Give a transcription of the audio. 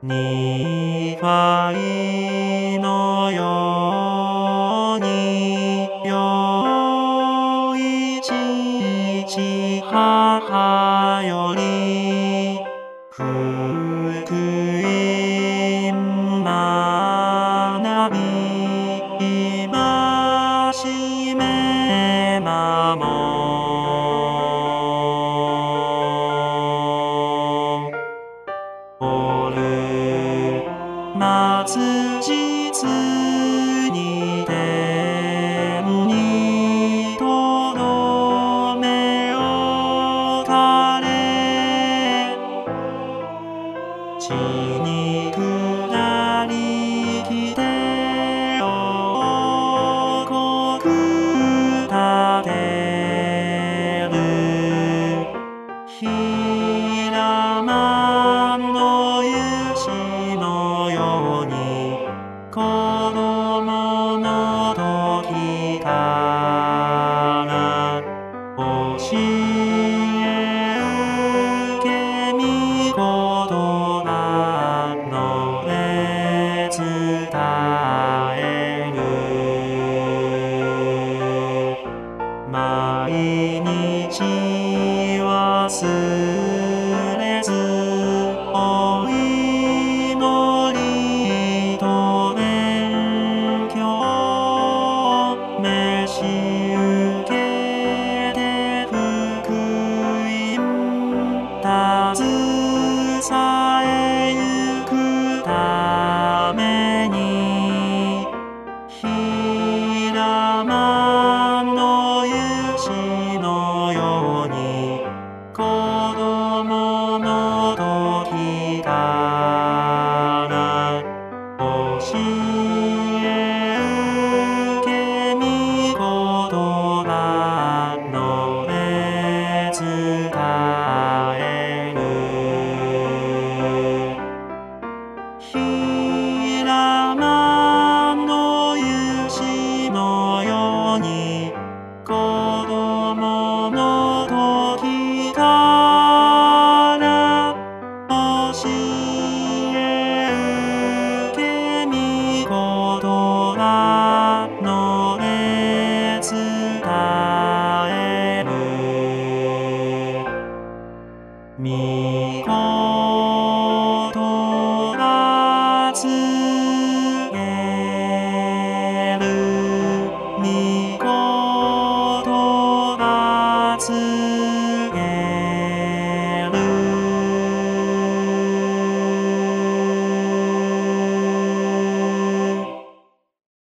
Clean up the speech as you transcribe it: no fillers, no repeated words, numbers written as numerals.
にわいのようによいちち母より福音学び今しめまもおる末日に天にとどめをかれ地に下り来て王国立てるひらまんのゆしのように子供の時から教え受けみことなので伝える毎日忘れずお祈りと勉強召し受けて福音携えゆくためにひらまんのゆしのように子供の時から教え受けみことなので伝えるひらまんのゆしのように子供の時から教え